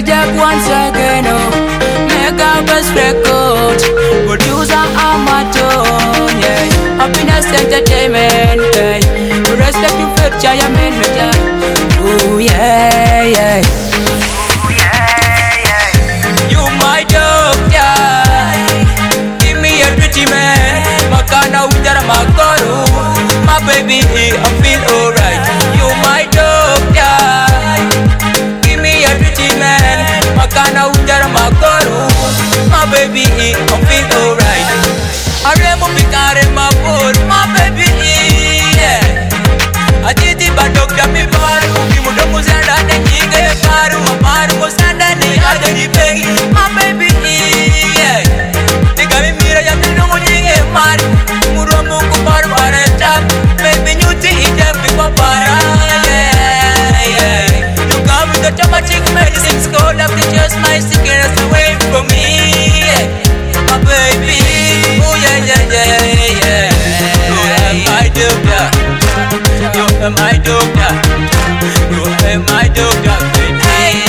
Jack once again, oh. Mega best record, producer Amateur, yeah. Happiness Entertainment, yeah. Respect you for Giant Manager. Oh yeah, yeah. Oh yeah, yeah. You my doctor, give me a pretty man. Makana ujara makoro, my baby, I feel alright. You my doctor, give me a pretty man. Makana ujara makoro, my baby, I feel alright. Aremo pikare mapol, my baby, yeah. Ajiti badokta mi baru, kimudo muzanda ne nyige baru, mabaru muzanda ne adari pegi, my baby, yeah. Tika mi mira ya minungu nyige mari, muromu kubaru areta, baby nyuti ije pikwa para, yeah, yeah. You come with the tomatic medicine, school of the just my sickness away from me, yeah. My baby, oh yeah, yeah, yeah, yeah. You are my doctor, you are my doctor, you are my doctor, baby.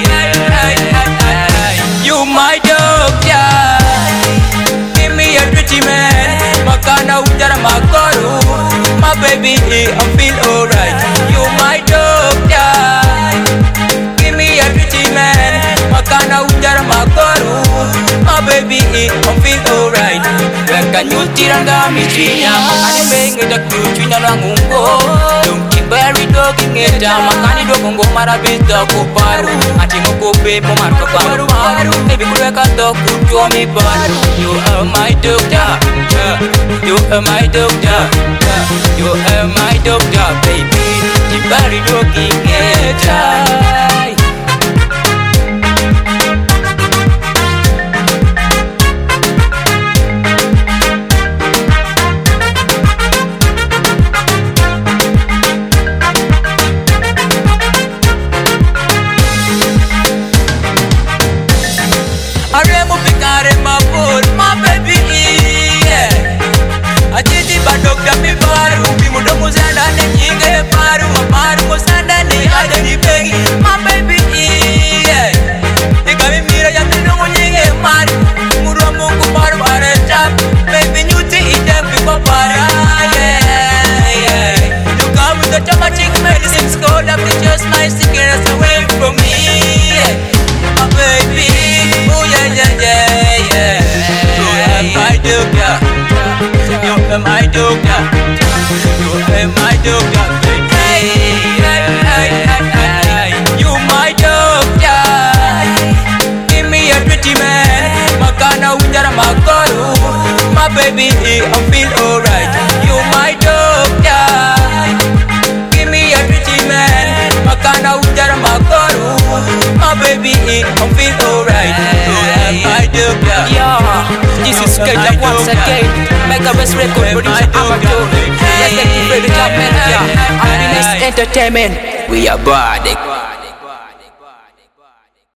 You my doctor, give me a pretty man. Makana ujara makoro, my baby, I feel alright. You my doctor, give me a pretty man. Makana ujara makoro, my baby, I feel alright. Weka nyutiranga michinya, makani bengi da kuchinya na ngungo. Dunki berry dogi ngeta, makani dogongo marabita kuparu. Ati moko pepo marka paru paru. Baby kuleka doku chomi paru. You are my doctor, you are my doctor, you are my doctor, baby. Di berry dogi ngeta. Aremo pikare mapol, my baby, yeah. Ajiti badokta mi baru, bimudo muzanda ne nyige baru, mabaru muzanda ne adari pegi, my baby, yeah. Tika mi mira ya minungu nyige mari, muromu kubaru areta, baby nyuti ije pikwa para, yeah, yeah. You come with the tomatic medicine, school of the just my sickness away from me, yeah. My baby, oh yeah, yeah, yeah, yeah. You are my doctor, you are my doctor, you are my doctor, baby. You my doctor, give me a pretty man. Makana ujara makoro, my baby, I feel alright. You my doctor, give me a pretty man. Makana ujara makoro, my baby, I feel alright. You are my doctor. Yeah, this is Jack once again. Mega best record producer Amateur. Respect you for the job manager. Happiness Entertainment. We are bad.